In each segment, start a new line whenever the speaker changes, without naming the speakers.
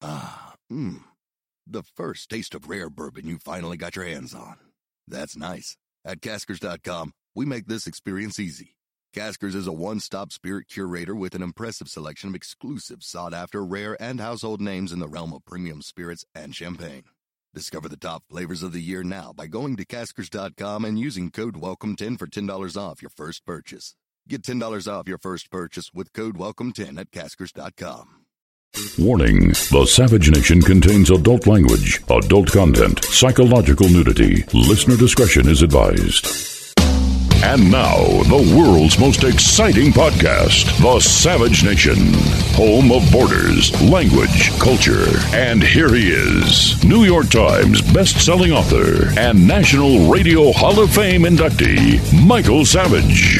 The first taste of rare bourbon you finally got your hands on. That's nice. At Caskers.com, we make this experience easy. Caskers is a one-stop spirit curator with an impressive selection of exclusive, sought-after, rare, and household names in the realm of premium spirits and champagne. Discover the top flavors of the year now by going to Caskers.com and using code WELCOME10 for $10 off your first purchase. Get $10 off your first purchase with code WELCOME10 at Caskers.com.
Warning: the Savage Nation contains adult language, adult content, psychological nudity. Listener discretion is advised. And now, the world's most exciting podcast, The Savage Nation, home of borders, language, culture. And here he is, New York Times best-selling author and National Radio Hall of Fame inductee, Michael Savage.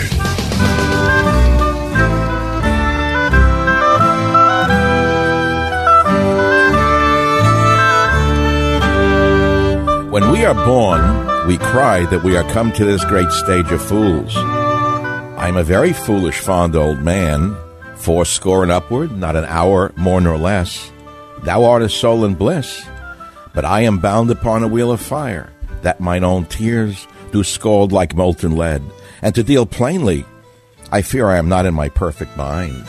When we are born, we cry that we are come to this great stage of fools. I am a very foolish, fond old man, 80 and upward, not an hour more nor less. Thou art a soul in bliss, but I am bound upon a wheel of fire, that mine own tears do scald like molten lead. And to deal plainly, I fear I am not in my perfect mind.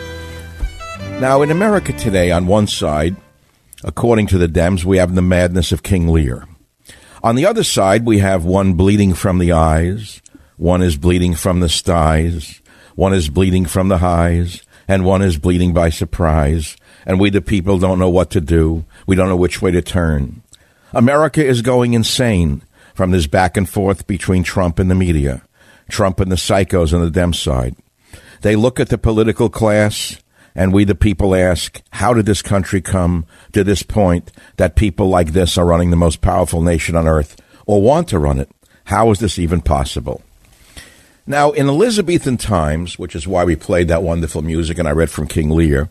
Now, in America today, on one side, according to the Dems, we have the madness of King Lear. On the other side, we have one bleeding from the eyes, one is bleeding from the styes, one is bleeding from the highs, and one is bleeding by surprise. And we, the people, don't know what to do. We don't know which way to turn. America is going insane from this back and forth between Trump and the media, Trump and the psychos on the Dem side. They look at the political class, and we, the people, ask, how did this country come to this point that people like this are running the most powerful nation on earth, or want to run it? How is this even possible? Now, in Elizabethan times, which is why we played that wonderful music and I read from King Lear,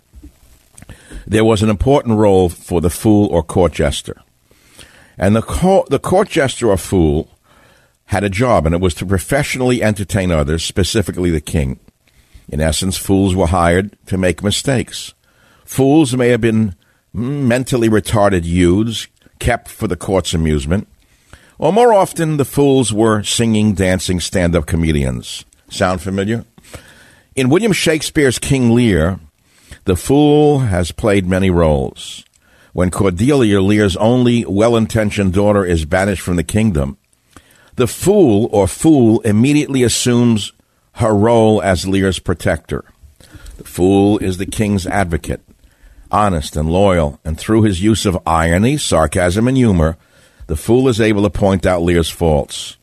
there was an important role for the fool or court jester. And the court jester or fool had a job, and it was to professionally entertain others, specifically the king. In essence, fools were hired to make mistakes. Fools may have been mentally retarded youths kept for the court's amusement, or more often the fools were singing, dancing, stand-up comedians. Sound familiar? In William Shakespeare's King Lear, the fool has played many roles. When Cordelia, Lear's only well-intentioned daughter, is banished from the kingdom, the fool or fool immediately assumes her role as Lear's protector. The fool is the king's advocate, honest and loyal, and through his use of irony, sarcasm, and humor, the fool is able to point out Lear's faults.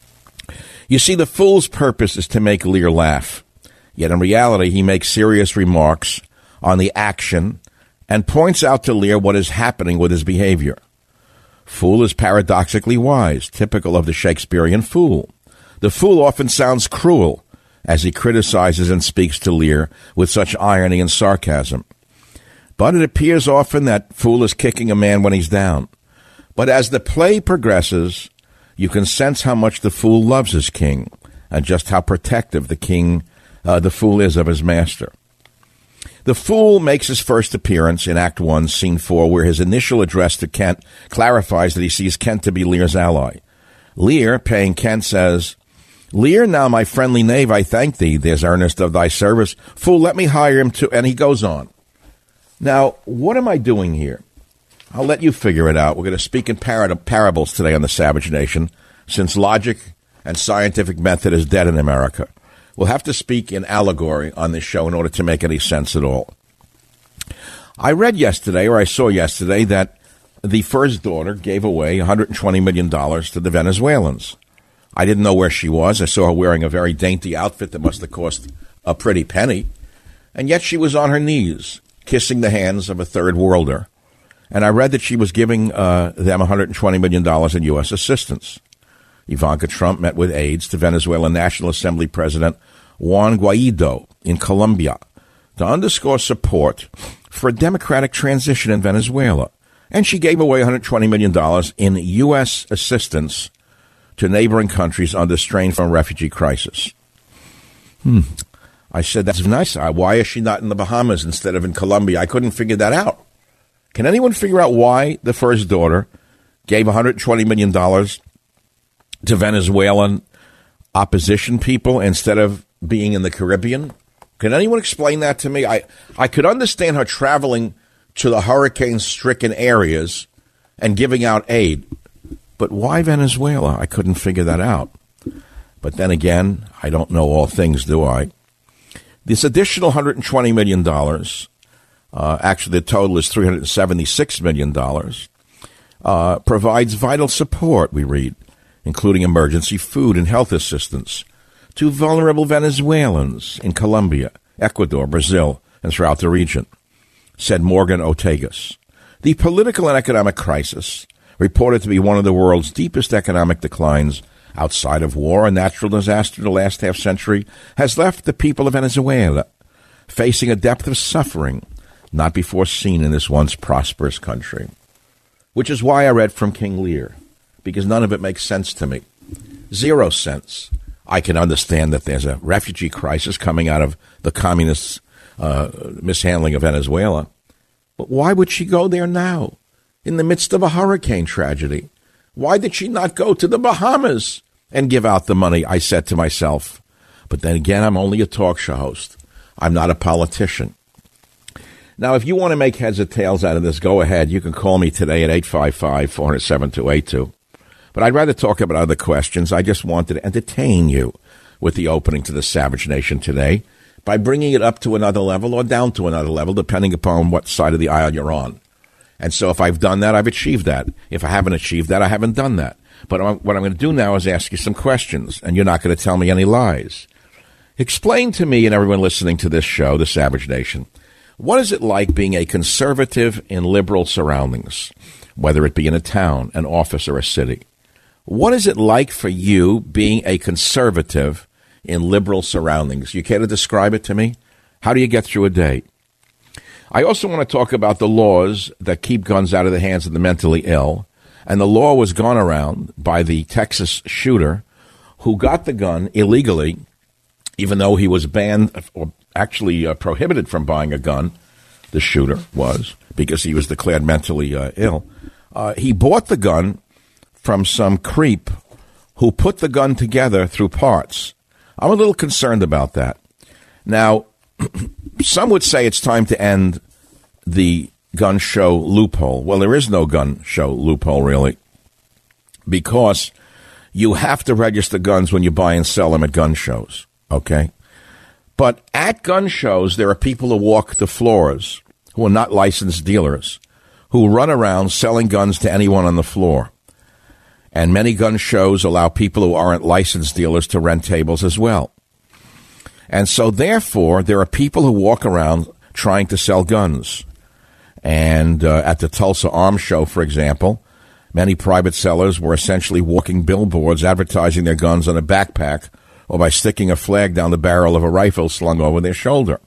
You see, the fool's purpose is to make Lear laugh, yet in reality he makes serious remarks on the action and points out to Lear what is happening with his behavior. Fool is paradoxically wise, typical of the Shakespearean fool. The fool often sounds cruel as he criticizes and speaks to Lear with such irony and sarcasm. But it appears often that fool is kicking a man when he's down. But as the play progresses, you can sense how much the fool loves his king and just how protective the fool is of his master. The fool makes his first appearance in Act 1, Scene 4, where his initial address to Kent clarifies that he sees Kent to be Lear's ally. Lear, paying Kent, says, Lear, now my friendly knave, I thank thee. There's earnest of thy service. Fool, let me hire him to... And he goes on. Now, what am I doing here? I'll let you figure it out. We're going to speak in parables today on the Savage Nation, since logic and scientific method is dead in America. We'll have to speak in allegory on this show in order to make any sense at all. I saw yesterday, that the first daughter gave away $120 million to the Venezuelans. I didn't know where she was. I saw her wearing a very dainty outfit that must have cost a pretty penny. And yet she was on her knees, kissing the hands of a third worlder. And I read that she was giving them $120 million in U.S. assistance. Ivanka Trump met with aides to Venezuelan National Assembly President Juan Guaido in Colombia to underscore support for a democratic transition in Venezuela. And she gave away $120 million in U.S. assistance to neighboring countries under strain from a refugee crisis. I said, that's nice. Why is she not in the Bahamas instead of in Colombia? I couldn't figure that out. Can anyone figure out why the first daughter gave $120 million to Venezuelan opposition people instead of being in the Caribbean? Can anyone explain that to me? I could understand her traveling to the hurricane-stricken areas and giving out aid. But why Venezuela? I couldn't figure that out. But then again, I don't know all things, do I? This additional $120 million, actually the total is $376 million, provides vital support, we read, including emergency food and health assistance to vulnerable Venezuelans in Colombia, Ecuador, Brazil, and throughout the region, said Morgan Ortegas. The political and economic crisis, reported to be one of the world's deepest economic declines outside of war and natural disaster in the last half-century, has left the people of Venezuela facing a depth of suffering not before seen in this once prosperous country. Which is why I read from King Lear, because none of it makes sense to me. 0 sense. I can understand that there's a refugee crisis coming out of the communist mishandling of Venezuela. But why would she go there now, in the midst of a hurricane tragedy? Why did she not go to the Bahamas and give out the money, I said to myself. But then again, I'm only a talk show host. I'm not a politician. Now, if you want to make heads or tails out of this, go ahead. You can call me today at 855-407-282. But I'd rather talk about other questions. I just wanted to entertain you with the opening to the Savage Nation today by bringing it up to another level or down to another level, depending upon what side of the aisle you're on. And so if I've done that, I've achieved that. If I haven't achieved that, I haven't done that. But what I'm going to do now is ask you some questions, and you're not going to tell me any lies. Explain to me and everyone listening to this show, The Savage Nation, what is it like being a conservative in liberal surroundings, whether it be in a town, an office, or a city? What is it like for you being a conservative in liberal surroundings? You care to describe it to me? How do you get through a day? I also want to talk about the laws that keep guns out of the hands of the mentally ill. And the law was gone around by the Texas shooter who got the gun illegally, even though he was banned or actually prohibited from buying a gun. The shooter was, because he was declared mentally ill. He bought the gun from some creep who put the gun together through parts. I'm a little concerned about that. Now, some would say it's time to end the gun show loophole. Well, there is no gun show loophole, really, because you have to register guns when you buy and sell them at gun shows, okay? But at gun shows, there are people who walk the floors who are not licensed dealers, who run around selling guns to anyone on the floor. And many gun shows allow people who aren't licensed dealers to rent tables as well. And so, therefore, there are people who walk around trying to sell guns. And at the Tulsa Arms Show, for example, many private sellers were essentially walking billboards advertising their guns on a backpack or by sticking a flag down the barrel of a rifle slung over their shoulder.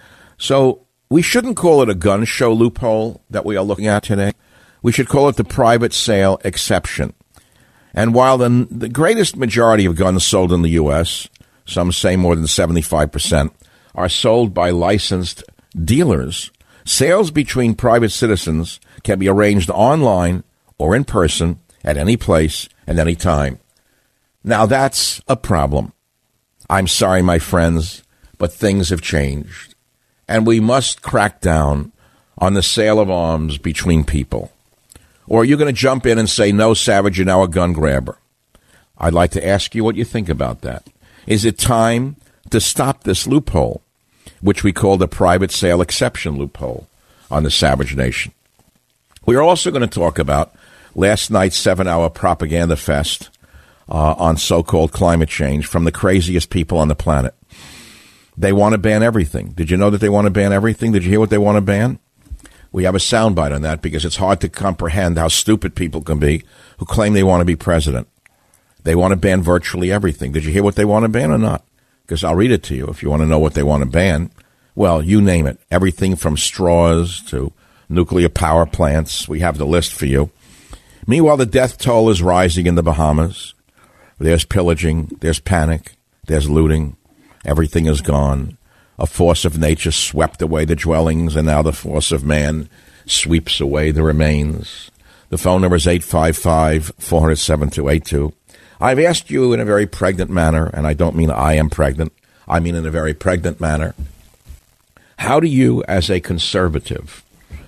So we shouldn't call it a gun show loophole that we are looking at today. We should call it the private sale exception. And while the greatest majority of guns sold in the U.S., some say more than 75%, are sold by licensed dealers, sales between private citizens can be arranged online or in person at any place at any time. Now, that's a problem. I'm sorry, my friends, but things have changed. And we must crack down on the sale of arms between people. Or are you going to jump in and say, no, Savage, you're now a gun grabber? I'd like to ask you what you think about that. Is it time to stop this loophole, which we call the private sale exception loophole on the Savage Nation? We are also going to talk about last night's 7-hour propaganda fest on so-called climate change from the craziest people on the planet. They want to ban everything. Did you know that they want to ban everything? Did you hear what they want to ban? We have a soundbite on that because it's hard to comprehend how stupid people can be who claim they want to be president. They want to ban virtually everything. Did you hear what they want to ban or not? Because I'll read it to you if you want to know what they want to ban. Well, you name it. Everything from straws to nuclear power plants. We have the list for you. Meanwhile, the death toll is rising in the Bahamas. There's pillaging. There's panic. There's looting. Everything is gone. A force of nature swept away the dwellings, and now the force of man sweeps away the remains. The phone number is 855-400-7282. I've asked you in a very pregnant manner, and I don't mean I am pregnant, I mean in a very pregnant manner, how do you as a conservative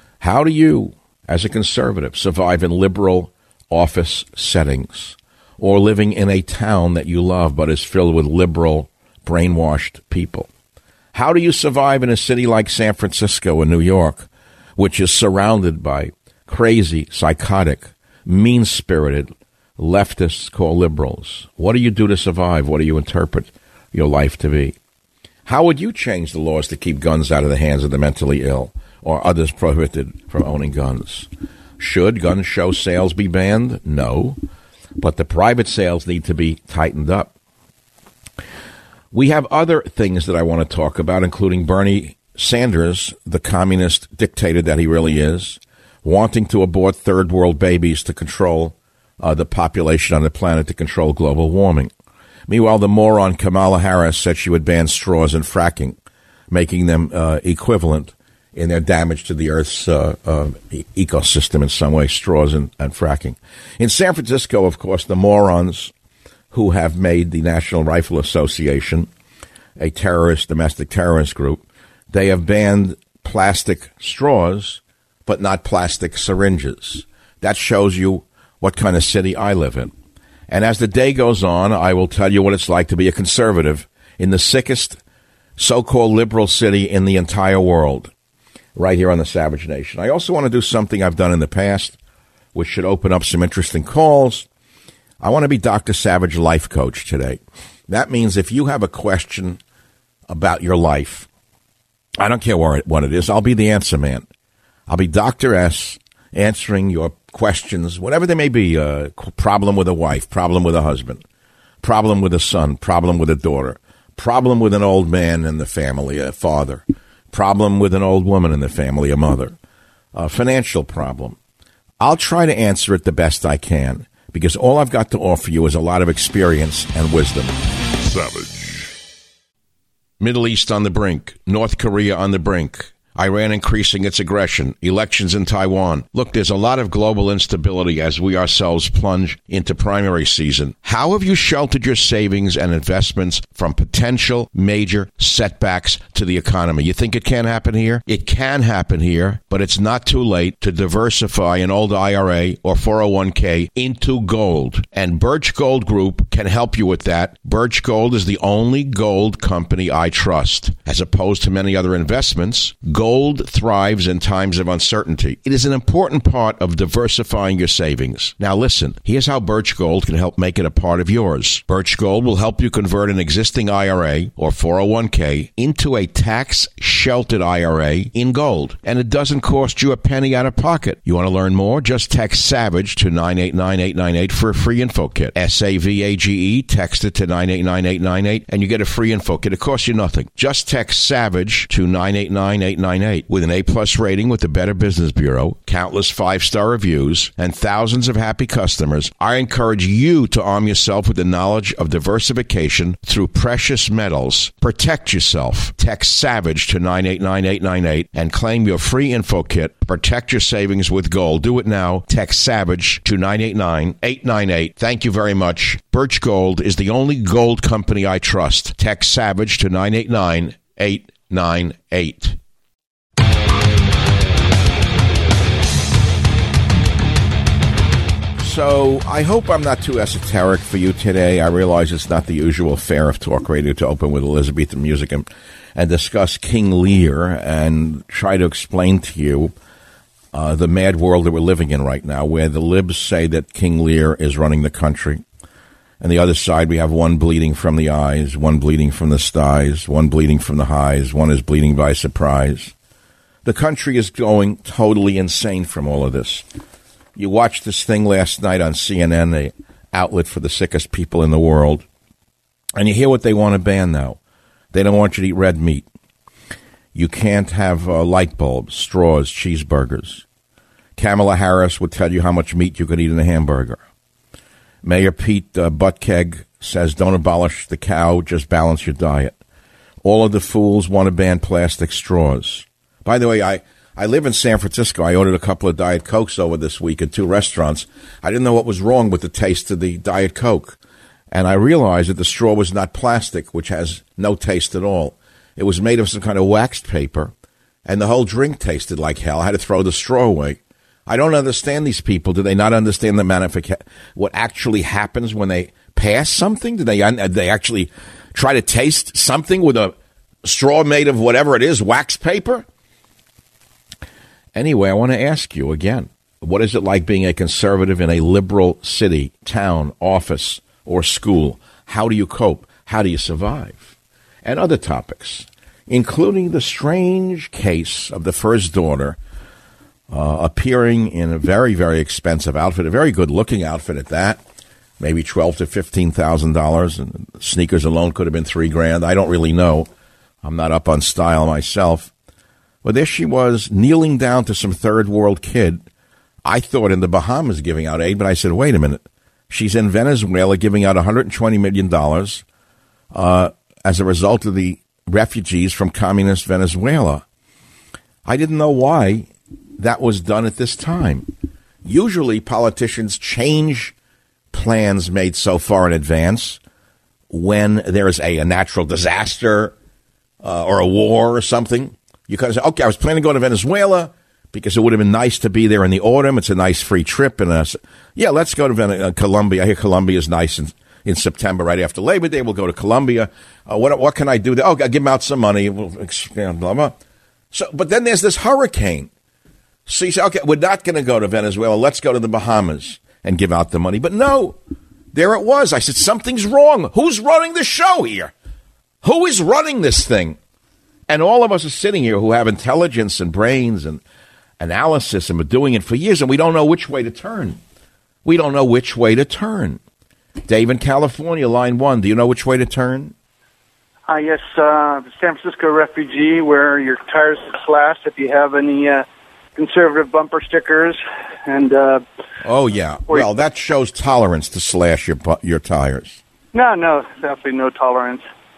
survive in liberal office settings or living in a town that you love but is filled with liberal, brainwashed people? How do you survive in a city like San Francisco and New York, which is surrounded by crazy, psychotic, mean-spirited leftists called liberals? What do you do to survive? What do you interpret your life to be? How would you change the laws to keep guns out of the hands of the mentally ill or others prohibited from owning guns? Should gun show sales be banned? No. But the private sales need to be tightened up. We have other things that I want to talk about, including Bernie Sanders, the communist dictator that he really is, wanting to abort third world babies to control the population on the planet, to control global warming. Meanwhile, the moron Kamala Harris said she would ban straws and fracking, making them equivalent in their damage to the Earth's ecosystem in some way, straws and fracking. In San Francisco, of course, the morons who have made the National Rifle Association a domestic terrorist group, they have banned plastic straws, but not plastic syringes. That shows you what kind of city I live in. And as the day goes on, I will tell you what it's like to be a conservative in the sickest so-called liberal city in the entire world, right here on the Savage Nation. I also want to do something I've done in the past, which should open up some interesting calls. I want to be Dr. Savage Life Coach today. That means if you have a question about your life, I don't care what it is, I'll be the answer man. I'll be Dr. S answering your questions, whatever they may be, problem with a wife, problem with a husband, problem with a son, problem with a daughter, problem with an old man in the family, a father, problem with an old woman in the family, a mother, a financial problem. I'll try to answer it the best I can, because all I've got to offer you is a lot of experience and wisdom.
Savage.
Middle East on the brink, North Korea on the brink, Iran increasing its aggression, elections in Taiwan. Look, there's a lot of global instability as we ourselves plunge into primary season. How have you sheltered your savings and investments from potential major setbacks to the economy? You think it can happen here? It can happen here, but it's not too late to diversify an old IRA or 401k into gold. And Birch Gold Group can help you with that. Birch Gold is the only gold company I trust. As opposed to many other investments, gold thrives in times of uncertainty. It is an important part of diversifying your savings. Now listen, here's how Birch Gold can help make it a part of yours. Birch Gold will help you convert an existing IRA or 401k into a tax-sheltered IRA in gold. And it doesn't cost you a penny out of pocket. You want to learn more? Just text SAVAGE to 989898 for a free info kit. SAVAGE, text it to 989898 and you get a free info kit. It costs you nothing. Just text SAVAGE to 989898 with an A-plus rating with the Better Business Bureau, countless 5-star reviews, and thousands of happy customers. I encourage you to arm yourself with the knowledge of diversification through precious metals. Protect yourself. Text SAVAGE to 989898 and claim your free info kit. Protect your savings with gold. Do it now. Text SAVAGE to 989898. Thank you very much. Birch Gold is the only gold company I trust. Text SAVAGE to 989898. So I hope I'm not too esoteric for you today. I realize it's not the usual fare of talk radio to open with Elizabethan music and discuss King Lear and try to explain to you the mad world that we're living in right now, where the libs say that King Lear is running the country. And the other side, we have one bleeding from the eyes, one bleeding from the styes, one bleeding from the highs, one is bleeding by surprise. The country is going totally insane from all of this. You watched this thing last night on CNN, the outlet for the sickest people in the world, and you hear what they want to ban now. They don't want you to eat red meat. You can't have light bulbs, straws, cheeseburgers. Kamala Harris would tell you how much meat you could eat in a hamburger. Mayor Pete Buttigieg says don't abolish the cow, just balance your diet. All of the fools want to ban plastic straws. By the way, I live in San Francisco. I ordered a couple of Diet Cokes over this week at 2 restaurants. I didn't know what was wrong with the taste of the Diet Coke. And I realized that the straw was not plastic, which has no taste at all. It was made of some kind of waxed paper, and the whole drink tasted like hell. I had to throw the straw away. I don't understand these people. Do they not understand what actually happens when they pass something? Do they actually try to taste something with a straw made of whatever it is, wax paper? Anyway, I want to ask you again, what is it like being a conservative in a liberal city, town, office, or school? How do you cope? How do you survive? And other topics, including the strange case of the first daughter appearing in a very, very expensive outfit, a very good-looking outfit at that, maybe $12,000 to $15,000, and sneakers alone could have been $3,000. I don't really know. I'm not up on style myself. But there she was, kneeling down to some third-world kid. I thought in the Bahamas giving out aid, but I said, wait a minute. She's in Venezuela giving out $120 million as a result of the refugees from communist Venezuela. I didn't know why that was done at this time. Usually politicians change plans made so far in advance when there's a natural disaster or a war or something. You kind of say, okay, I was planning to go to Venezuela because it would have been nice to be there in the autumn. It's a nice free trip. And let's go to Colombia. I hear Colombia is nice in September, right after Labor Day. We'll go to Colombia. What can I do there? Oh, I'll give them out some money. Blah, blah. So, but then there's this hurricane. So you say, okay, we're not going to go to Venezuela. Let's go to the Bahamas and give out the money. But no, there it was. I said, something's wrong. Who's running the show here? Who is running this thing? And all of us are sitting here who have intelligence and brains and analysis and been doing it for years, and we don't know which way to turn. We don't know which way to turn. Dave in California, line 1, do you know which way to turn?
Yes, San Francisco refugee, where your tires are slashed if you have any conservative bumper stickers. And
oh, yeah. Well, that shows tolerance to slash your tires.
No, definitely no tolerance.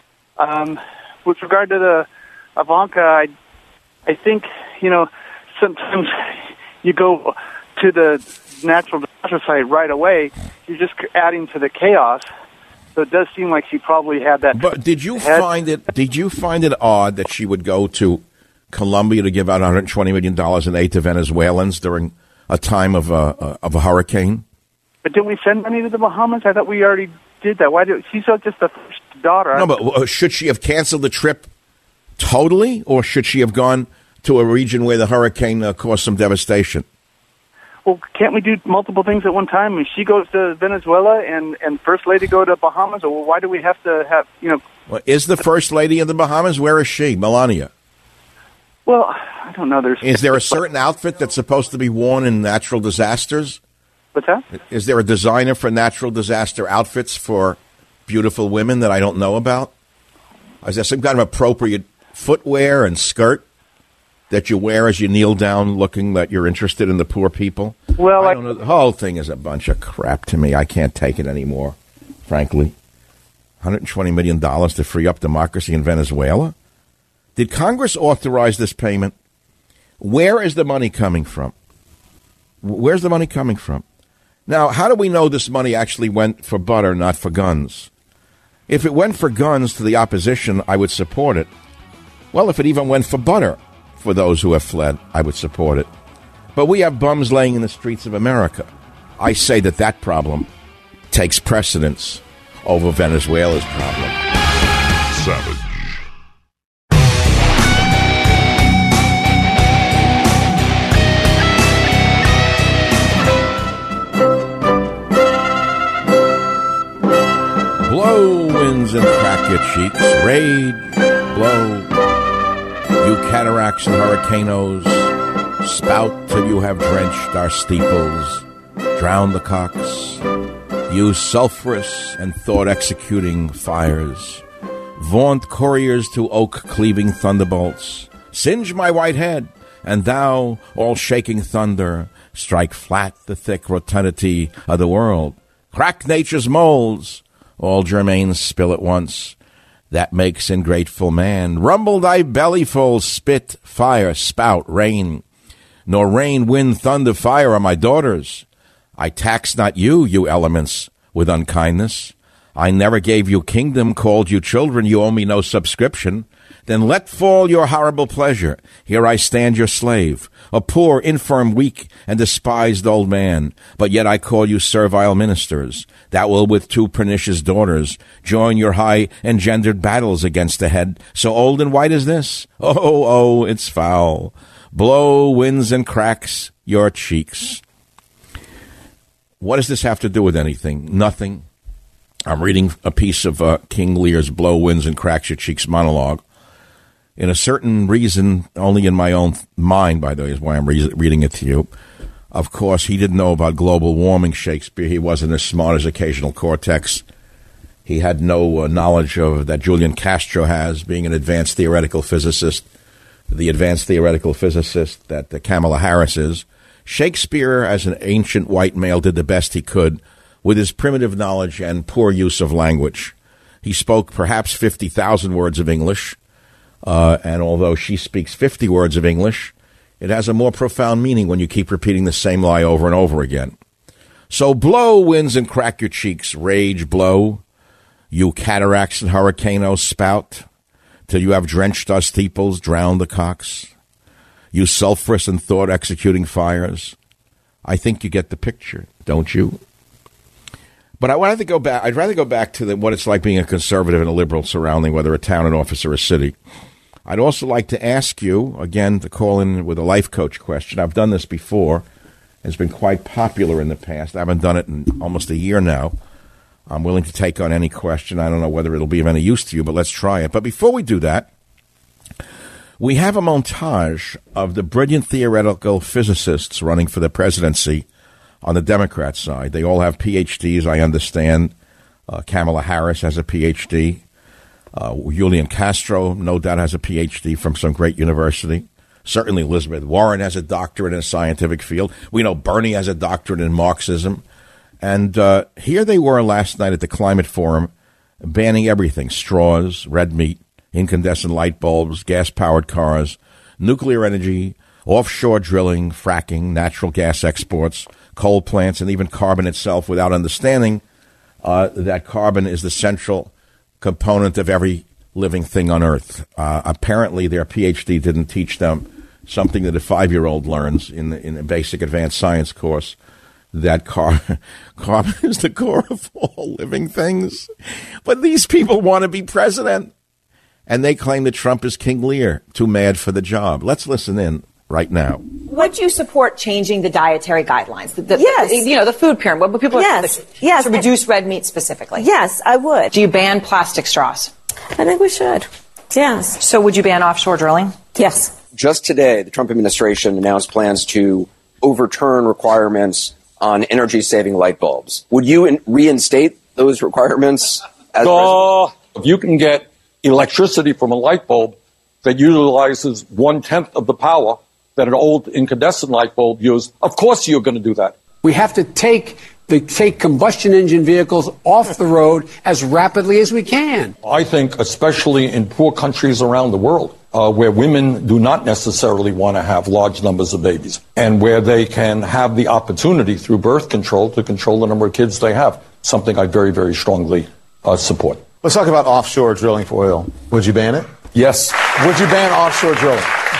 With regard to the Ivanka, I think, sometimes you go to the natural disaster site right away. You're just adding to the chaos. So it does seem like she probably had that.
But did you find it odd that she would go to Colombia to give out $120 million in aid to Venezuelans during a time of a hurricane?
But didn't we send money to the Bahamas? I thought we already did that. Why she's just the first daughter?
No, but should she have canceled the trip totally, or should she have gone to a region where the hurricane caused some devastation?
Well, can't we do multiple things at one time? I mean, she goes to Venezuela and First Lady go to Bahamas. Or why do we have to have,
Well, is the First Lady in the Bahamas? Where is she? Melania?
Well, I don't know.
Is there a certain outfit that's supposed to be worn in natural disasters?
What's that?
Is there a designer for natural disaster outfits for beautiful women that I don't know about? Is there some kind of appropriate footwear and skirt that you wear as you kneel down looking that you're interested in the poor people?
Well,
I don't know. The whole thing is a bunch of crap to me. I can't take it anymore, frankly. $120 million to free up democracy in Venezuela? Did Congress authorize this payment? Where is the money coming from? Where's the money coming from? Now, how do we know this money actually went for butter, not for guns? If it went for guns to the opposition, I would support it. Well, if it even went for butter for those who have fled, I would support it. But we have bums laying in the streets of America. I say that problem takes precedence over Venezuela's problem.
Savage.
Blow, winds, and crack your cheeks. Rage, blow. You cataracts and hurricanos, spout till you have drenched our steeples. Drown the cocks. Use sulphurous and thought-executing fires. Vaunt couriers to oak-cleaving thunderbolts. Singe my white head, and thou, all shaking thunder, strike flat the thick rotundity of the world. Crack nature's molds. All germains spill at once. That makes ingrateful man. Rumble thy bellyful, spit, fire, spout, rain. nor rain, wind, thunder, fire are my daughters. I tax not you, you elements, with unkindness. I never gave you kingdom, called you children, you owe me no subscription. Then let fall your horrible pleasure. Here I stand your slave, a poor, infirm, weak, and despised old man. But yet I call you servile ministers, that will with two pernicious daughters join your high-engendered battles against a head so old and white as this. Oh, it's foul. Blow, winds, and cracks your cheeks. What does this have to do with anything? Nothing. I'm reading a piece of King Lear's Blow, Winds, and Cracks Your Cheeks monologue. In a certain reason, only in my own mind, by the way, is why I'm reading it to you. Of course, he didn't know about global warming, Shakespeare. He wasn't as smart as occasional cortex. He had no knowledge of that Julian Castro has, being an advanced theoretical physicist, the advanced theoretical physicist that Kamala Harris is. Shakespeare, as an ancient white male, did the best he could with his primitive knowledge and poor use of language. He spoke perhaps 50,000 words of English, and although she speaks 50 words of English, it has a more profound meaning when you keep repeating the same lie over and over again. So blow, winds, and crack your cheeks, rage, blow, you cataracts and hurricanes spout, till you have drenched our steeples, drowned the cocks. You sulphurous and thought-executing fires. I think you get the picture, don't you? But I'd rather go back to what it's like being a conservative and a liberal surrounding whether a town, an office, or a city. I'd also like to ask you, again, to call in with a life coach question. I've done this before. It's been quite popular in the past. I haven't done it in almost a year now. I'm willing to take on any question. I don't know whether it'll be of any use to you, but let's try it. But before we do that, we have a montage of the brilliant theoretical physicists running for the presidency on the Democrat side. They all have PhDs, I understand. Kamala Harris has a PhD. Julian Castro, no doubt, has a PhD from some great university. Certainly Elizabeth Warren has a doctorate in a scientific field. We know Bernie has a doctorate in Marxism. And here they were last night at the Climate Forum, banning everything: straws, red meat, incandescent light bulbs, gas-powered cars, nuclear energy, offshore drilling, fracking, natural gas exports, coal plants, and even carbon itself, without understanding that carbon is the central component of every living thing on Earth. Apparently, their PhD didn't teach them something that a 5-year-old learns in a basic advanced science course, that carbon is the core of all living things. But these people want to be president, and they claim that Trump is King Lear, too mad for the job. Let's listen in right now.
Would you support changing the dietary guidelines?
Yes.
The food pyramid. What people
yes.
To reduce red meat specifically.
Yes, I would.
Do you ban plastic straws?
I think we should. Yes.
So would you ban offshore drilling?
Yes.
Just today, the Trump administration announced plans to overturn requirements on energy-saving light bulbs. Would you reinstate those requirements?
If you can get electricity from a light bulb that utilizes 1/10 of the power that an old incandescent light bulb used, of course you're going to do that.
We have to take combustion engine vehicles off the road as rapidly as we can.
I think especially in poor countries around the world, where women do not necessarily want to have large numbers of babies, and where they can have the opportunity through birth control to control the number of kids they have, something I very, very strongly support.
Let's talk about offshore drilling for oil. Would you ban it?
Yes.
Would you ban offshore drilling?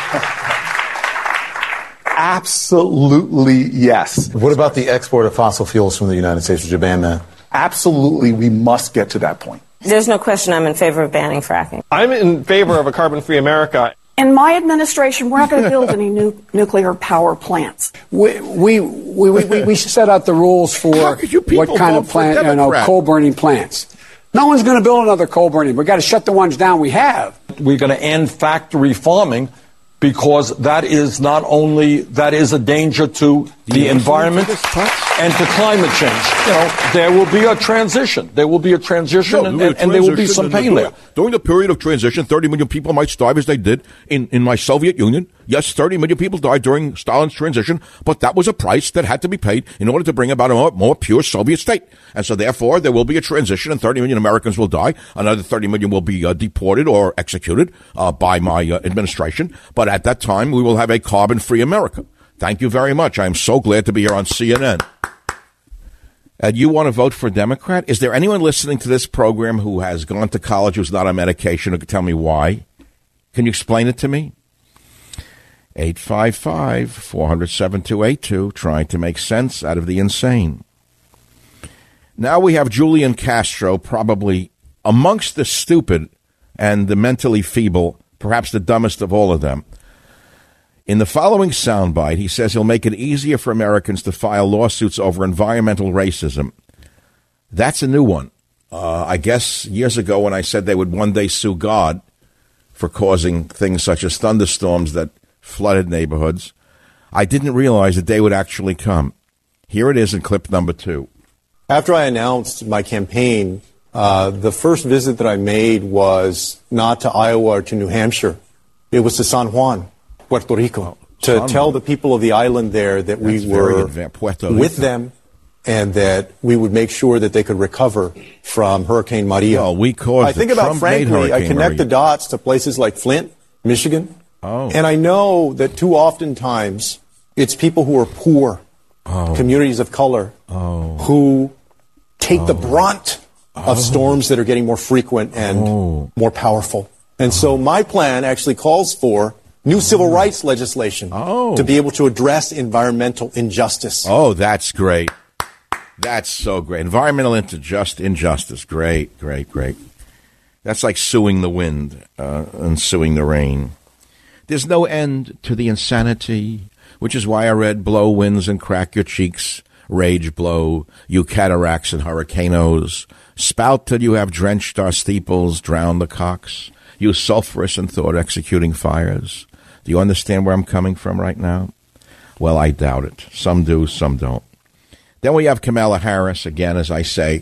Absolutely yes. What about the export of fossil fuels from the United States? Would you ban that? Absolutely, we must get to that point.
There's no question I'm in favor of banning fracking.
I'm in favor of a carbon-free America.
In my administration, we're not going to build any nuclear power plants.
We should set out the rules for what kind of plant, coal burning plants. No one's going to build another coal burning. We've got to shut the ones down we have.
We're going to end factory farming, because that is a danger to the environment and to climate change. There will be a transition. There will be a transition, and there will be some pain there.
During the period of transition, 30 million people might starve as they did in my Soviet Union. Yes, 30 million people died during Stalin's transition, but that was a price that had to be paid in order to bring about a more pure Soviet state. And so, therefore, there will be a transition, and 30 million Americans will die. Another 30 million will be deported or executed by my administration. But at that time, we will have a carbon-free America. Thank you very much. I'm so glad to be here on CNN. And you want to vote for a Democrat? Is there anyone listening to this program who has gone to college who's not on medication who can tell me why? Can you explain it to me? 855-400-7282, trying to make sense out of the insane. Now we have Julian Castro, probably amongst the stupid and the mentally feeble, perhaps the dumbest of all of them. In the following soundbite, he says he'll make it easier for Americans to file lawsuits over environmental racism. That's a new one. I guess years ago when I said they would one day sue God for causing things such as thunderstorms that flooded neighborhoods, I didn't realize the day would actually come. Here it is in clip number 2.
After I announced my campaign, the first visit that I made was not to Iowa or to New Hampshire. It was to San Juan, Puerto Rico, to tell the people of the island there that we were with them and that we would make sure that they could recover from Hurricane Maria.
Well, we caused
I think about, frankly, I connect the dots to places like Flint, Michigan, and I know that too oftentimes it's people who are poor, communities of color, who take the brunt of storms that are getting more frequent and more powerful. And so my plan actually calls for new civil rights legislation to be able to address environmental injustice.
Oh, that's great. That's so great. Environmental injustice. Great, great, great. That's like suing the wind and suing the rain. There's no end to the insanity, which is why I read blow winds and crack your cheeks, rage blow, you cataracts and hurricanos, spout till you have drenched our steeples, drown the cocks, you sulphurous and thought-executing fires. Do you understand where I'm coming from right now? Well, I doubt it. Some do, some don't. Then we have Kamala Harris, again, as I say.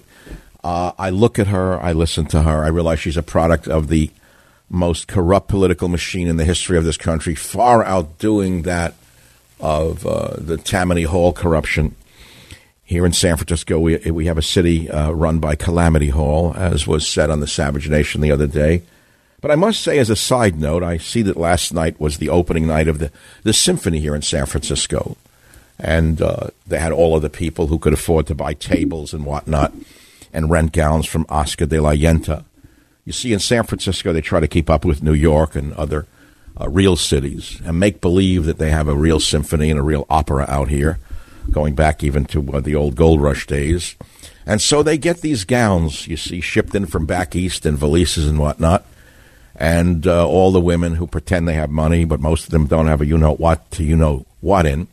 I look at her, I listen to her, I realize she's a product of the most corrupt political machine in the history of this country, far outdoing that of the Tammany Hall corruption. Here in San Francisco, we have a city run by Calamity Hall, as was said on the Savage Nation the other day. But I must say, as a side note, I see that last night was the opening night of the symphony here in San Francisco. And they had all of the people who could afford to buy tables and whatnot and rent gowns from Oscar de la Hoya. You see, in San Francisco, they try to keep up with New York and other real cities and make believe that they have a real symphony and a real opera out here, going back even to the old Gold Rush days. And so they get these gowns, you see, shipped in from back east in valises and whatnot. And all the women who pretend they have money, but most of them don't have a you-know-what to you-know-what in.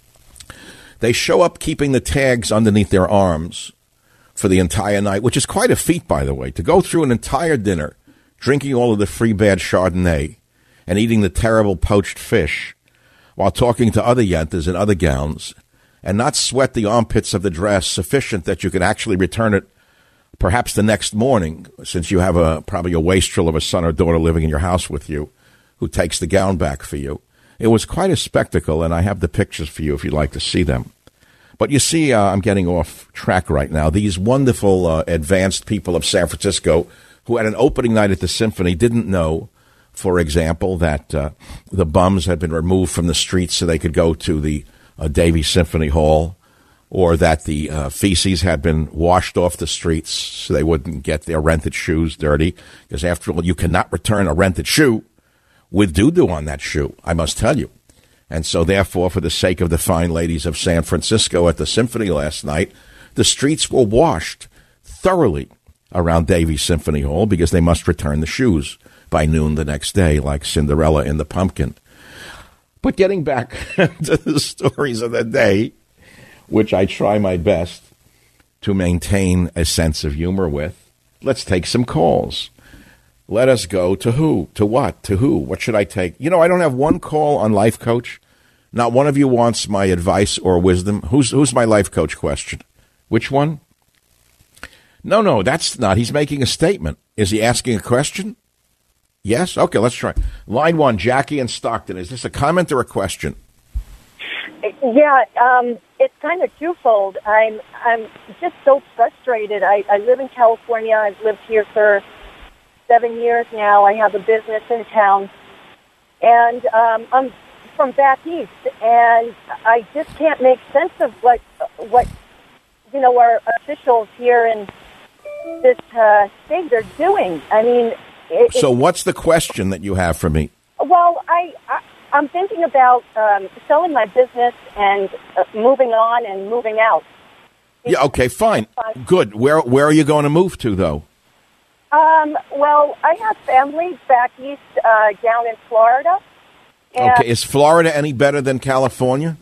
They show up keeping the tags underneath their arms for the entire night, which is quite a feat, by the way, to go through an entire dinner, drinking all of the free bad Chardonnay and eating the terrible poached fish while talking to other yentas in other gowns and not sweat the armpits of the dress sufficient that you can actually return it perhaps the next morning, since you have probably a wastrel of a son or daughter living in your house with you who takes the gown back for you. It was quite a spectacle, and I have the pictures for you if you'd like to see them. But you see, I'm getting off track right now. These wonderful advanced people of San Francisco who had an opening night at the Symphony didn't know, for example, that the bums had been removed from the streets so they could go to the Davies Symphony Hall, or that the feces had been washed off the streets so they wouldn't get their rented shoes dirty. Because after all, you cannot return a rented shoe with doo-doo on that shoe, I must tell you. And so therefore, for the sake of the fine ladies of San Francisco at the Symphony last night, the streets were washed thoroughly around Davies Symphony Hall because they must return the shoes by noon the next day, like Cinderella in the Pumpkin. But getting back to the stories of the day, which I try my best to maintain a sense of humor with, let's take some calls. Let us go to who? To what? To who? What should I take? You know, I don't have one call on Life Coach. Not one of you wants my advice or wisdom. Who's my Life Coach question? Which one? No, that's not. He's making a statement. Is he asking a question? Yes? Okay, let's try. Line 1, Jackie in Stockton. Is this a comment or a question?
Yeah, it's kind of twofold. I'm just so frustrated. I live in California. I've lived here for 7 years now. I have a business in town. And I'm from back east, and I just can't make sense of what our officials here in this state are doing. I mean,
so what's the question that you have for me?
Well, I'm thinking about selling my business and moving on and moving out.
Yeah. Okay. Fine. Good. Where are you going to move to, though?
Well, I have family back east, down in Florida.
Okay. Is Florida any better than California?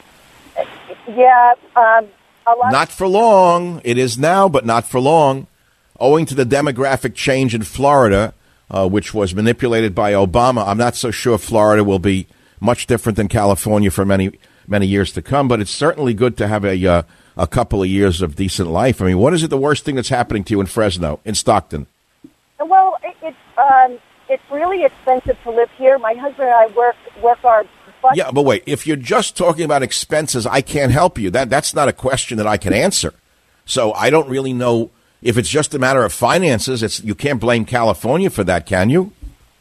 Yeah. A lot.
Not for long. It is now, but not for long. Owing to the demographic change in Florida, which was manipulated by Obama, I'm not so sure Florida will be much different than California for many, many years to come. But it's certainly good to have a couple of years of decent life. I mean, what is it the worst thing that's happening to you in Fresno, in Stockton?
Well, it's really expensive to live here. My husband and I work our butt.
Yeah, but wait, if you're just talking about expenses, I can't help you. That's not a question that I can answer. So I don't really know if it's just a matter of finances. You can't blame California for that, can you?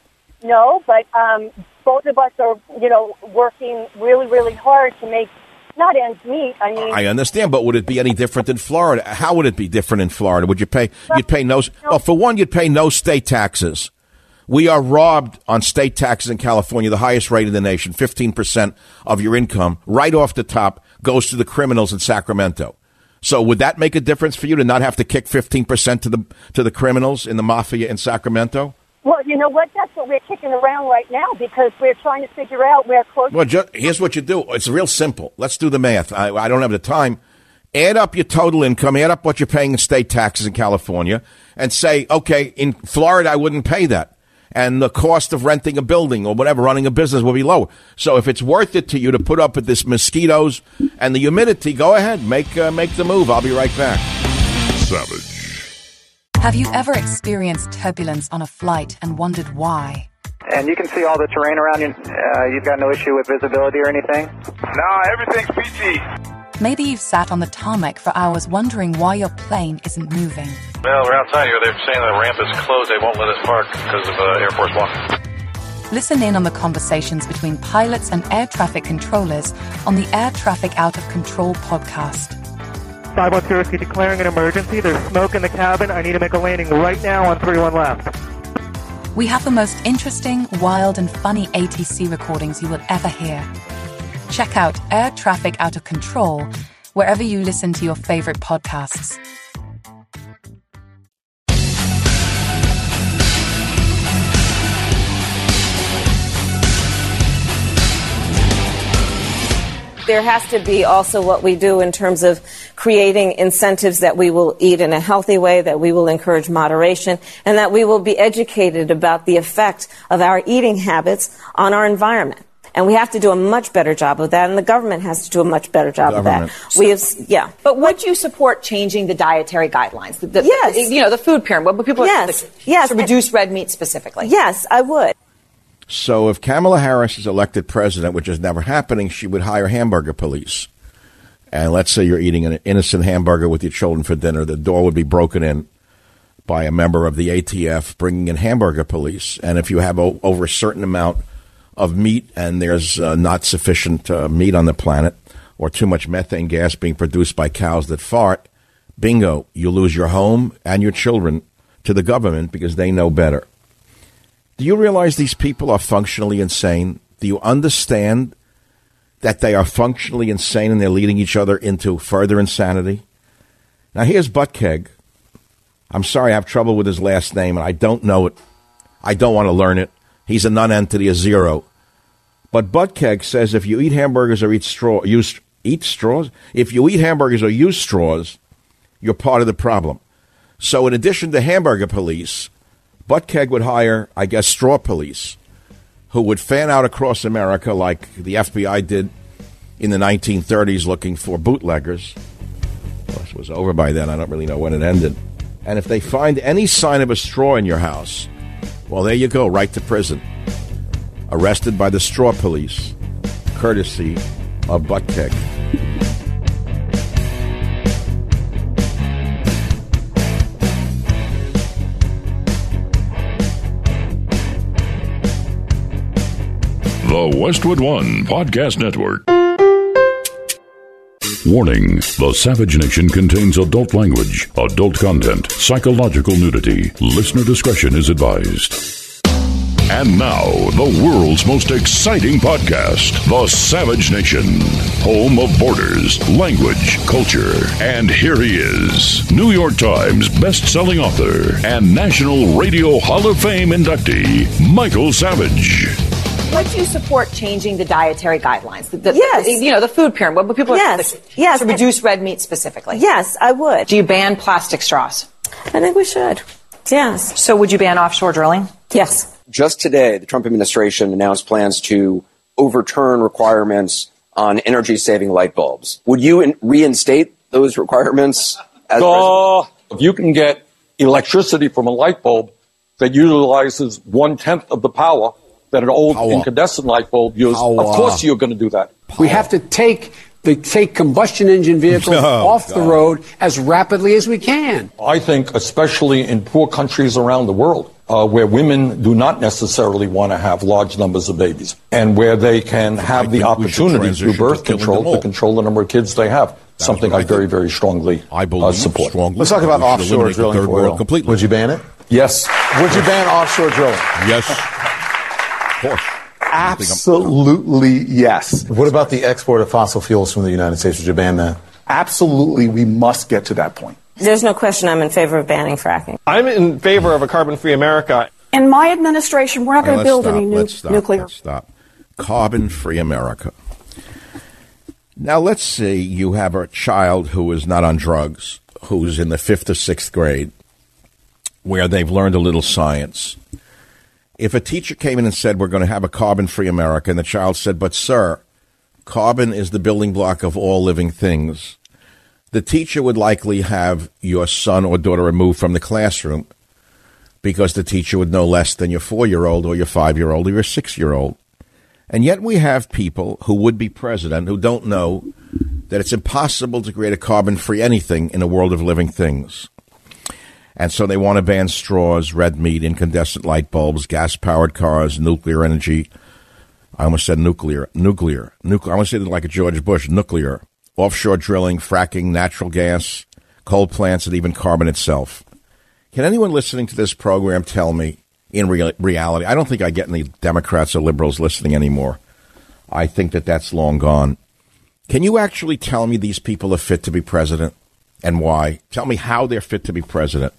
No, but both of us are, working really, really hard to make not ends meet. I mean,
I understand, but would it be any different in Florida? How would it be different in Florida? Would you pay? You'd pay no. Well, for one, you'd pay no state taxes. We are robbed on state taxes in California, the highest rate in the nation. 15% of your income, right off the top, goes to the criminals in Sacramento. So would that make a difference for you to not have to kick 15% to the criminals in the mafia in Sacramento?
Well, you know what? That's what we're kicking around right now because we're trying to figure out where close.
Well, here's what you do. It's real simple. Let's do the math. I don't have the time. Add up your total income, add up what you're paying in state taxes in California, and say, okay, in Florida, I wouldn't pay that. And the cost of renting a building or whatever, running a business will be lower. So if it's worth it to you to put up with this mosquitoes and the humidity, go ahead, make the move. I'll be right back.
Savage.
Have you ever experienced turbulence on a flight and wondered why?
And you can see all the terrain around you. You've got no issue with visibility or anything?
No, everything's peachy.
Maybe you've sat on the tarmac for hours wondering why your plane isn't moving.
Well, we're outside here. They're saying the ramp is closed. They won't let us park because of Air Force One.
Listen in on the conversations between pilots and air traffic controllers on the Air Traffic Out of Control podcast.
512 Whiskey declaring an emergency. There's smoke in the cabin. I need to make a landing right now on 31 left.
We have the most interesting, wild, and funny ATC recordings you will ever hear. Check out Air Traffic Out of Control wherever you listen to your favorite podcasts.
There has to be also what we do in terms of creating incentives that we will eat in a healthy way, that we will encourage moderation, and that we will be educated about the effect of our eating habits on our environment. And we have to do a much better job of that, and the government has to do a much better job of that.
But would you support changing the dietary guidelines?
Yes.
The food pyramid, what people to reduce red meat specifically?
Yes, I would.
So if Kamala Harris is elected president, which is never happening, she would hire hamburger police. And let's say you're eating an innocent hamburger with your children for dinner. The door would be broken in by a member of the ATF bringing in hamburger police. And if you have over a certain amount of meat and there's not sufficient meat on the planet or too much methane gas being produced by cows that fart, bingo, you lose your home and your children to the government because they know better. Do you realize these people are functionally insane? Do you understand that they are functionally insane and they're leading each other into further insanity? Now, here's Buttigieg. I'm sorry, I have trouble with his last name, and I don't know it. I don't want to learn it. He's a non-entity, a zero. But Buttigieg says if you eat hamburgers or eat straws? If you eat hamburgers or use straws, you're part of the problem. So in addition to hamburger police, Buttigieg would hire, I guess, straw police who would fan out across America like the FBI did in the 1930s looking for bootleggers. Well, it was over by then. I don't really know when it ended. And if they find any sign of a straw in your house, well, there you go, right to prison. Arrested by the straw police, courtesy of Buttigieg.
The the Westwood One Podcast Network. Warning, the Savage Nation contains adult language, adult content, psychological nudity. Listener discretion is advised. And now, the world's most exciting podcast, The Savage Nation, home of borders, language, culture. And here he is, New York Times best-selling author and National Radio Hall of Fame inductee, Michael Savage.
Would you support changing the dietary guidelines?
Yes.
The food pyramid. What people
yes.
To reduce red meat specifically.
Yes, I would.
Do you ban plastic straws?
I think we should. Yes.
So would you ban offshore drilling?
Yes.
Just today, the Trump administration announced plans to overturn requirements on energy-saving light bulbs. Would you reinstate those requirements?
If you can get electricity from a light bulb that utilizes 1/10 of the power that an old incandescent light bulb uses, of course you're going to do that.
We have to take combustion engine vehicles off the road as rapidly as we can.
I think especially in poor countries around the world, where women do not necessarily want to have large numbers of babies, and where they can have the opportunity through birth control to control the number of kids they have. Something I very, very strongly support.
Let's talk about offshore drilling for oil.
Completely.
Would you ban it?
Yes.
Would you ban offshore drilling?
Yes. Of course.
Absolutely yes. What about the export of fossil fuels from the United States? Would you ban that? Absolutely, we must get to that point.
There's no question I'm in favor of banning fracking.
I'm in favor of a carbon-free America.
In my administration, we're not going to build any nuclear.
Let's stop. Carbon-free America. Now, let's say you have a child who is not on drugs, who's in the 5th or 6th grade, where they've learned a little science. If a teacher came in and said, we're going to have a carbon-free America, and the child said, but sir, carbon is the building block of all living things, the teacher would likely have your son or daughter removed from the classroom because the teacher would know less than your 4-year-old or your 5-year-old or your 6-year-old. And yet we have people who would be president who don't know that it's impossible to create a carbon-free anything in a world of living things. And so they want to ban straws, red meat, incandescent light bulbs, gas-powered cars, nuclear energy. I almost said nuclear. I want to say it like a George Bush, nuclear. Offshore drilling, fracking, natural gas, coal plants, and even carbon itself. Can anyone listening to this program tell me, in reality, I don't think I get any Democrats or liberals listening anymore. I think that that's long gone. Can you actually tell me these people are fit to be president and why? Tell me how they're fit to be president.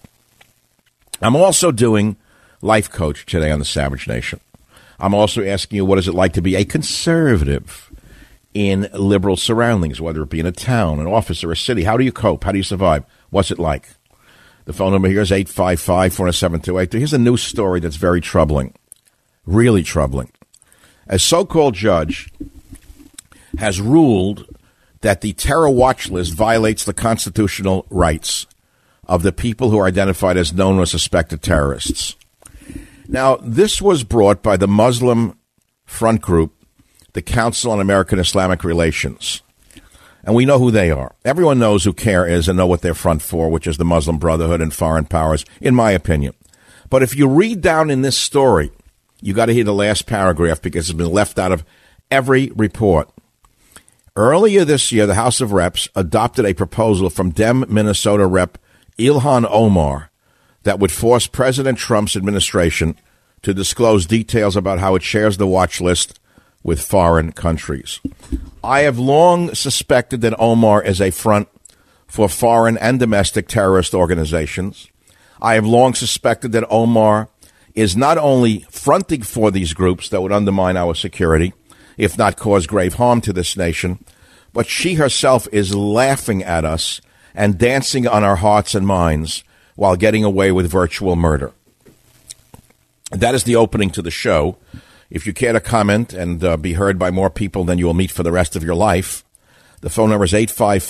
I'm also doing Life Coach today on the Savage Nation. I'm also asking you, what is it like to be a conservative in liberal surroundings, whether it be in a town, an office, or a city? How do you cope? How do you survive? What's it like? The phone number here is 855-407-28. Here's a news story that's very troubling, really troubling. A so-called judge has ruled that the terror watch list violates the constitutional rights of the people who are identified as known or suspected terrorists. Now, this was brought by the Muslim front group, the Council on American Islamic Relations. And we know who they are. Everyone knows who CAIR is and know what they're front for, which is the Muslim Brotherhood and foreign powers, in my opinion. But if you read down in this story, you got to hear the last paragraph because it's been left out of every report. Earlier this year, the House of Reps adopted a proposal from Dem Minnesota Rep Ilhan Omar that would force President Trump's administration to disclose details about how it shares the watch list with foreign countries. I have long suspected that Omar is a front for foreign and domestic terrorist organizations. I have long suspected that Omar is not only fronting for these groups that would undermine our security, if not cause grave harm to this nation, but she herself is laughing at us and dancing on our hearts and minds while getting away with virtual murder. That is the opening to the show. If you care to comment and be heard by more people than you will meet for the rest of your life, the phone number is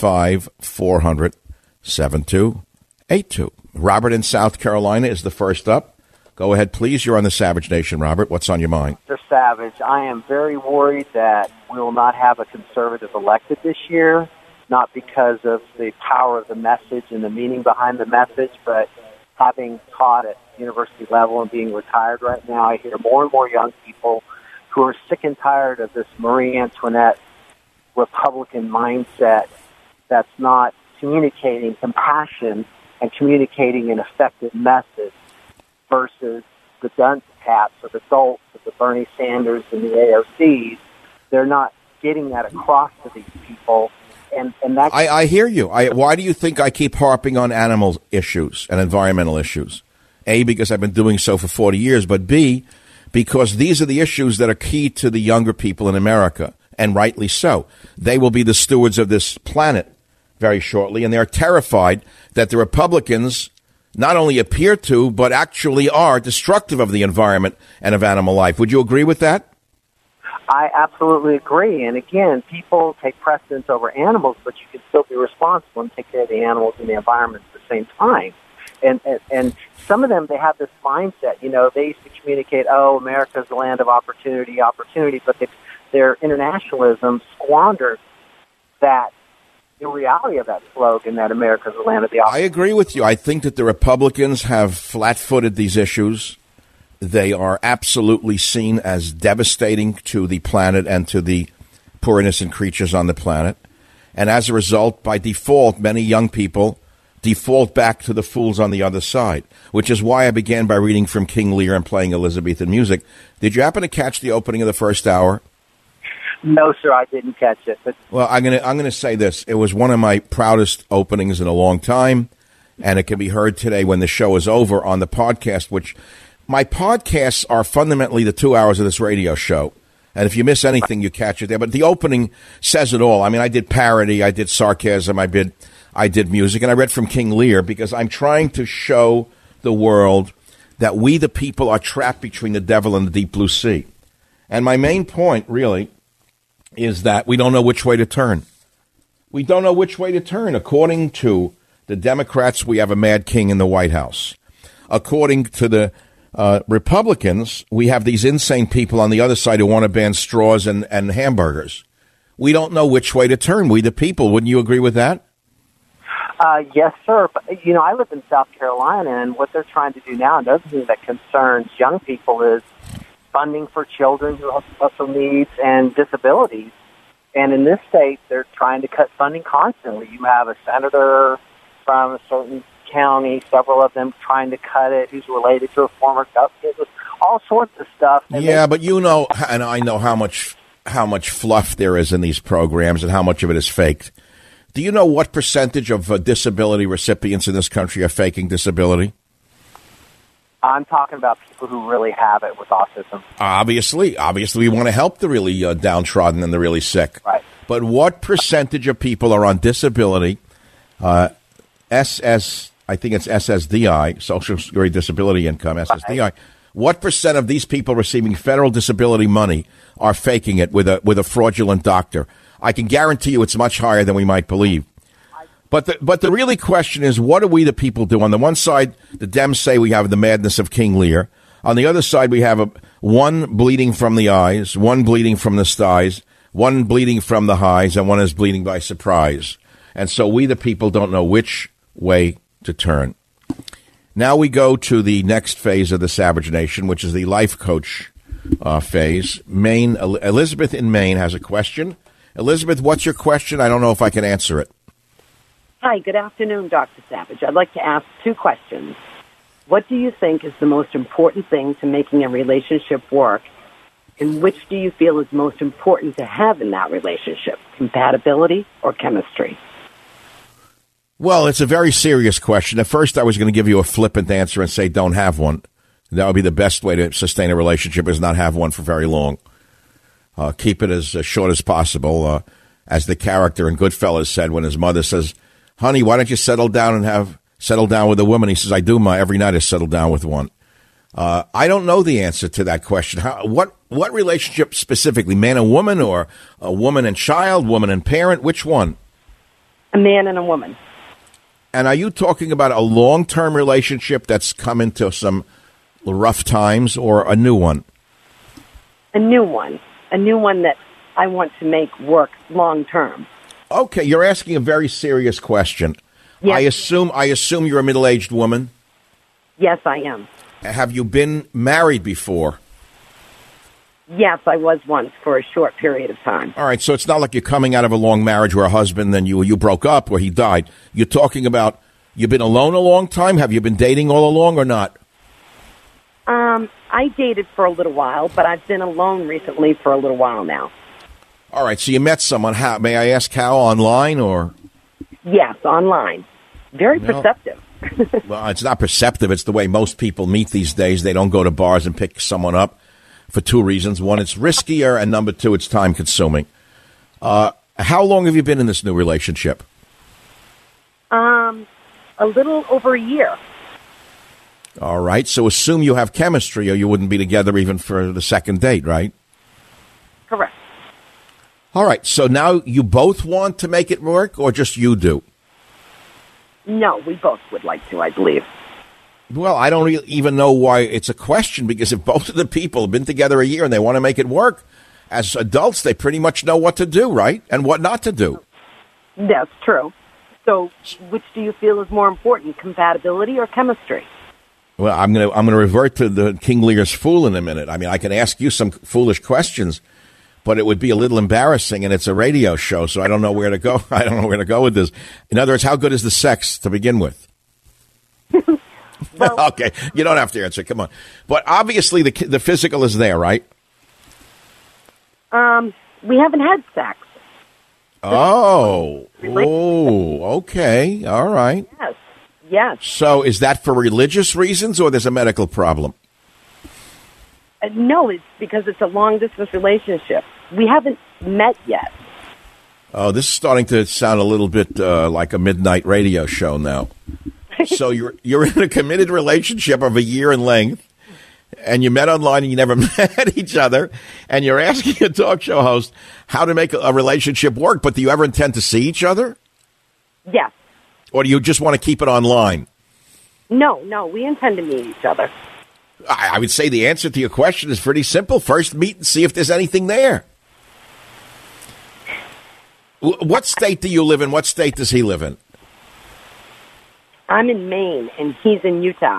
855-400-7282. Robert in South Carolina is the first up. Go ahead, please. You're on the Savage Nation, Robert. What's on your mind?
Mr. Savage, I am very worried that we will not have a conservative elected this year, not because of the power of the message and the meaning behind the message, but having taught at university level and being retired right now, I hear more and more young people who are sick and tired of this Marie Antoinette Republican mindset that's not communicating compassion and communicating an effective message versus the dunce caps or the dolts of the Bernie Sanders and the AOCs. They're not getting that across to these people. And that's...
I hear you. Why do you think I keep harping on animal issues and environmental issues? A, because I've been doing so for 40 years, but B, because these are the issues that are key to the younger people in America, and rightly so. They will be the stewards of this planet very shortly, and they're terrified that the Republicans not only appear to, but actually are destructive of the environment and of animal life. Would you agree with that?
I absolutely agree. And again, people take precedence over animals, but you can still be responsible and take care of the animals and the environment at the same time. And some of them, they have this mindset, you know, they used to communicate, oh, America's the land of opportunity, but their internationalism squandered that, the reality of that slogan that America's the land of the opportunity.
I agree with you. I think that the Republicans have flat-footed these issues. They are absolutely seen as devastating to the planet and to the poor innocent creatures on the planet. And as a result, by default, many young people default back to the fools on the other side, which is why I began by reading from King Lear and playing Elizabethan music. Did you happen to catch the opening of the first hour?
No, sir, I didn't catch it. But
well, I'm gonna say this. It was one of my proudest openings in a long time, and it can be heard today when the show is over on the podcast, which my podcasts are fundamentally the 2 hours of this radio show. And if you miss anything, you catch it there. But the opening says it all. I mean, I did parody, I did sarcasm, I did music, and I read from King Lear because I'm trying to show the world that we, the people, are trapped between the devil and the deep blue sea. And my main point, really, is that we don't know which way to turn. We don't know which way to turn. According to the Democrats, we have a mad king in the White House. According to the Republicans, we have these insane people on the other side who want to ban straws and hamburgers. We don't know which way to turn, we the people. Wouldn't you agree with that?
Yes, sir. But, you know, I live in South Carolina, and what they're trying to do now, another thing that concerns young people is funding for children who have special needs and disabilities. And in this state, they're trying to cut funding constantly. You have a senator from a certain county, several of them trying to cut it, who's related to a former governor, all sorts of stuff.
Yeah, but you know, and I know how much fluff there is in these programs and how much of it is faked. Do you know what percentage of disability recipients in this country are faking disability?
I'm talking about people who really have it with autism.
Obviously, we want to help the really downtrodden and the really sick.
Right.
But what percentage of people are on disability, I think it's SSDI, Social Security Disability Income, SSDI. Right. What percent of these people receiving federal disability money are faking it with a fraudulent doctor? I can guarantee you it's much higher than we might believe. But the really question is, what do we the people do? On the one side, the Dems say we have the madness of King Lear. On the other side, we have one bleeding from the eyes, one bleeding from the thighs, one bleeding from the highs, and one is bleeding by surprise. And so we the people don't know which way to turn. Now we go to the next phase of the Savage Nation, which is the life coach phase. Maine, Elizabeth in Maine has a question. Elizabeth, what's your question? I don't know if I can answer it.
Hi, good afternoon, Dr. Savage. I'd like to ask two questions. What do you think is the most important thing to making a relationship work, and which do you feel is most important to have in that relationship, compatibility or chemistry?
Well, it's a very serious question. At first, I was going to give you a flippant answer and say don't have one. That would be the best way to sustain a relationship, is not have one for very long. Keep it as short as possible. As the character in Goodfellas said when his mother says, honey, why don't you settle down with a woman? He says, I do, every night I settle down with one. I don't know the answer to that question. What relationship specifically? Man and woman, or a woman and child, woman and parent? Which one?
A man and a woman.
And are you talking about a long-term relationship that's come into some rough times, or a new one?
A new one. A new one that I want to make work long-term.
Okay, you're asking a very serious question.
Yes.
I assume you're a middle-aged woman?
Yes, I am.
Have you been married before?
Yes, I was once for a short period of time.
All right, so it's not like you're coming out of a long marriage where a husband, then you broke up or he died. You're talking about you've been alone a long time? Have you been dating all along or not?
I dated for a little while, but I've been alone recently for a little while now.
All right, so you met someone. How? May I ask how? Online or?
Yes, online. Very perceptive.
Well, it's not perceptive. It's the way most people meet these days. They don't go to bars and pick someone up for two reasons. One, it's riskier, and number two, it's time-consuming. How long have you been in this new relationship?
A little over a year.
All right, so assume you have chemistry or you wouldn't be together even for the second date, right?
Correct.
All right, so now you both want to make it work or just you do?
No, we both would like to, I believe.
Well, I don't even know why it's a question, because if both of the people have been together a year and they want to make it work, as adults, they pretty much know what to do, right? And what not to do.
That's true. So which do you feel is more important, compatibility or chemistry?
Well, I'm gonna revert to the King Lear's fool in a minute. I mean, I can ask you some foolish questions, but it would be a little embarrassing, and it's a radio show, so I don't know where to go. I don't know where to go with this. In other words, how good is the sex to begin with? Well, okay, you don't have to answer. Come on. But obviously the physical is there, right?
We haven't had sex.
Oh, okay. All right.
Yes.
So is that for religious reasons or there's a medical problem?
No, it's because it's a long-distance relationship. We haven't met yet.
Oh, this is starting to sound a little bit like a midnight radio show now. So you're in a committed relationship of a year in length, and you met online and you never met each other, and you're asking a talk show host how to make a relationship work, but do you ever intend to see each other?
Yes.
Or do you just want to keep it online?
No, we intend to meet each other.
I would say the answer to your question is pretty simple. First, meet and see if there's anything there. What state do you live in? What state does he live in?
I'm in Maine, and he's in Utah.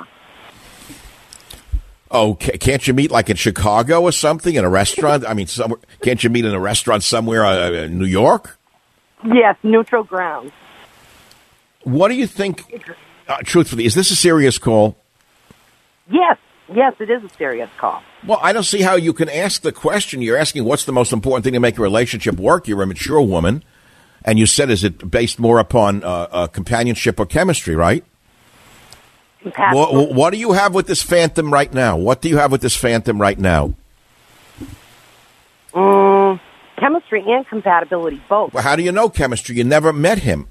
Okay, can't you meet like in Chicago or something, in a restaurant? I mean, somewhere. Can't you meet in a restaurant somewhere in New York?
Yes, neutral ground.
What do you think, truthfully, is this a serious call?
Yes, it is a serious call.
Well, I don't see how you can ask the question. You're asking what's the most important thing to make a relationship work. You're a mature woman, and you said, is it based more upon companionship or chemistry, right? What do you have with this phantom right now? What do you have with this phantom right now?
Chemistry and compatibility, both.
Well, how do you know chemistry? You never met him.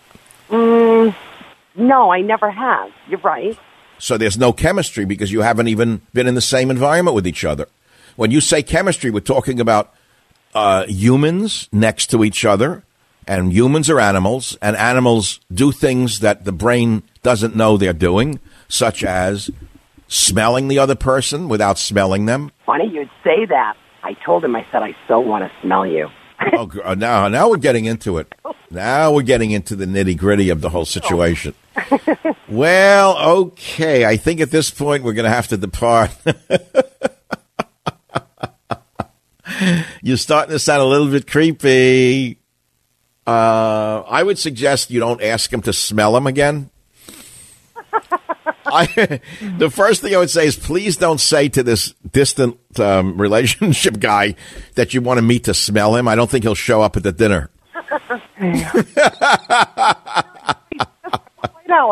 No, I never have. You're right.
So there's no chemistry because you haven't even been in the same environment with each other. When you say chemistry, we're talking about humans next to each other, and humans are animals, and animals do things that the brain doesn't know they're doing, such as smelling the other person without smelling them.
Funny you'd say that. I told him, I said, I so want to smell you.
Now we're getting into it. Now we're getting into the nitty-gritty of the whole situation. Well, okay. I think at this point we're going to have to depart. You're starting to sound a little bit creepy. I would suggest you don't ask him to smell him again. The first thing I would say is please don't say to this distant relationship guy that you want to meet to smell him. I don't think he'll show up at the dinner.
No,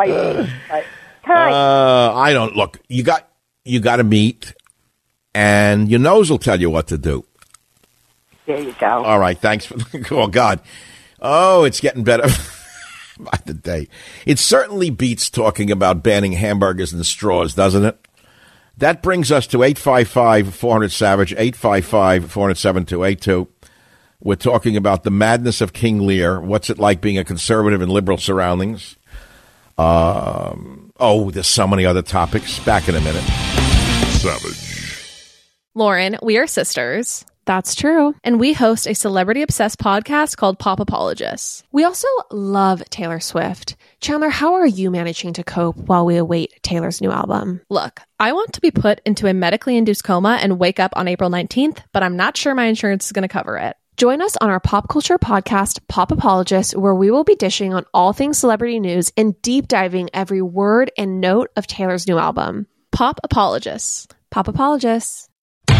I don't look. You got to meet, and your nose will tell you what to do.
There you go.
All right, thanks for the call. God, it's getting better by the day. It certainly beats talking about banning hamburgers and straws, doesn't it? That brings us to 855-400-SAVAGE, 855-400-7282. We're talking about the madness of King Lear. What's it like being a conservative in liberal surroundings? There's so many other topics. Back in a minute.
Savage. Lauren, we are sisters, That's true. And we host a celebrity-obsessed podcast called Pop Apologists. We also love Taylor Swift. Chandler, how are you managing to cope while we await Taylor's new album? Look, I want to be put into a medically induced coma and wake up on April 19th, but I'm not sure my insurance is going to cover it. Join us on our pop culture podcast, Pop Apologists, where we will be dishing on all things celebrity news and deep diving every word and note of Taylor's new album. Pop Apologists. Pop Apologists.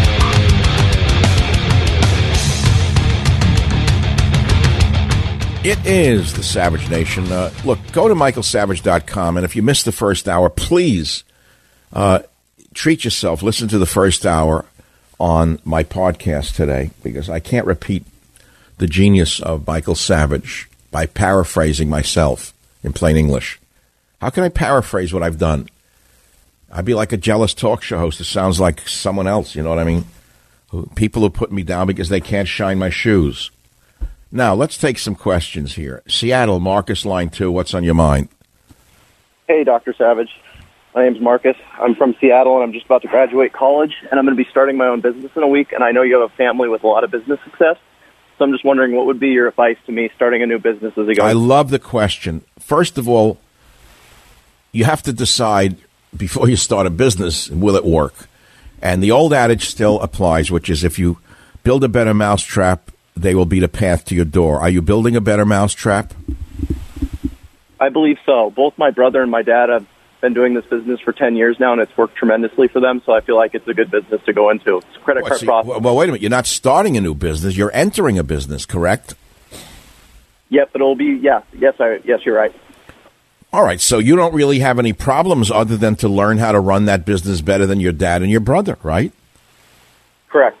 It is the Savage Nation. Look, go to michaelsavage.com, and if you missed the first hour, please treat yourself. Listen to the first hour on my podcast today, because I can't repeat the genius of Michael Savage by paraphrasing myself in plain English. How can I paraphrase what I've done? I'd be like a jealous talk show host. It sounds like someone else, you know what I mean? People who put me down because they can't shine my shoes. Now, let's take some questions here. Seattle, Marcus, line 2, what's on your mind?
Hey, Dr. Savage. My name's Marcus. I'm from Seattle, and I'm just about to graduate college, and I'm going to be starting my own business in a week, and I know you have a family with a lot of business success, so I'm just wondering what would be your advice to me starting a new business as a guy?
I love the question. First of all, you have to decide before you start a business, will it work? And the old adage still applies, which is if you build a better mousetrap, they will be the path to your door. Are you building a better mousetrap?
I believe so. Both my brother and my dad have been doing this business for 10 years now, and it's worked tremendously for them, so I feel like it's a good business to go into. It's a credit card process.
Well, wait a minute. You're not starting a new business. You're entering a business, correct?
Yep, it'll be, yes, you're right.
All right, so you don't really have any problems other than to learn how to run that business better than your dad and your brother, right?
Correct.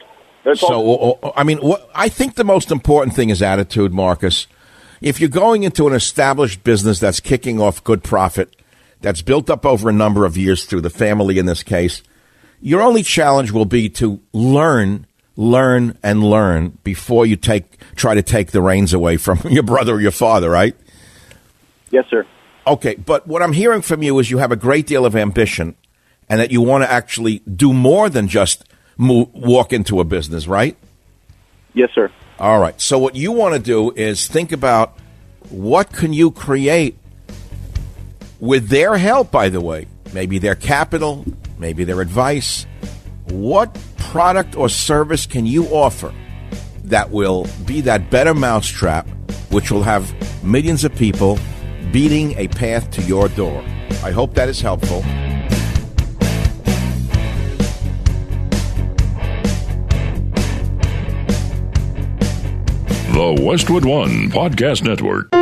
I think the most important thing is attitude, Marcus. If you're going into an established business that's kicking off good profit, that's built up over a number of years through the family in this case, your only challenge will be to learn before you try to take the reins away from your brother or your father, right?
Yes, sir.
Okay, but what I'm hearing from you is you have a great deal of ambition and that you want to actually do more than just walk into a business, right?
Yes, sir.
All right. So what you want to do is think about what can you create with their help, by the way. Maybe their capital, maybe their advice. What product or service can you offer that will be that better mousetrap, which will have millions of people beating a path to your door? I hope that is helpful.
The Westwood One Podcast Network.